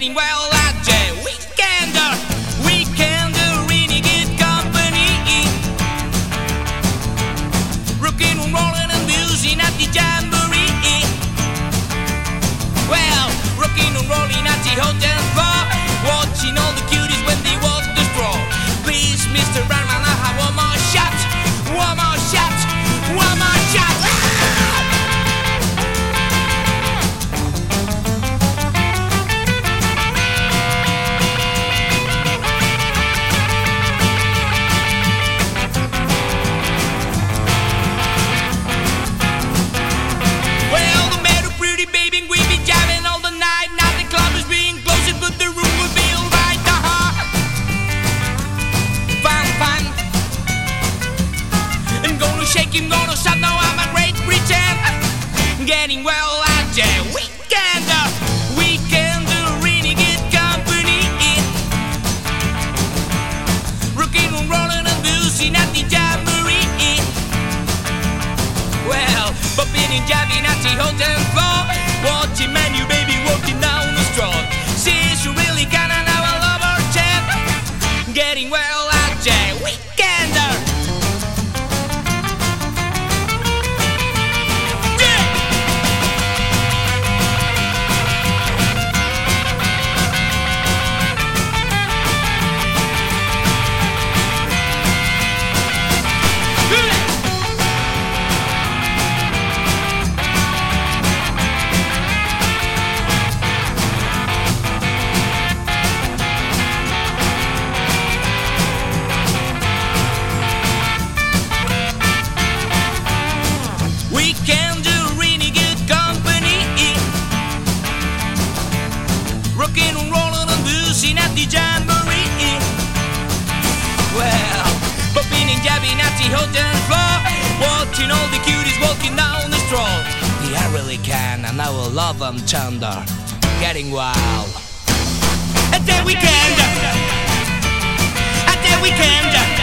getting well at the weekender, really good company. Rocking and rolling and boozing at the jamboree. Well, rocking and rolling at the hotel bar, watching all the cuties when they walk the stroll. Please, Mr. Brandman, I have one more shot, one more shot, one more shot. Shake him, gonna stop, now I'm a great pretend. Getting well at the weekender, really good company. Rocking and rolling and boozing at the jamboree. Well, popping and jabbing at the hotel floor, watching menu baby walking down the stroll. She's really kinda now I love her chat. Getting well at the weekender. Rocking and rolling and boozing at the jamboree. Well, popping and jabbing at the hotel floor, watching all the cuties walking down the stroll. Yeah, I really can, and I will love them tender. Getting wild at the weekend, at the weekend.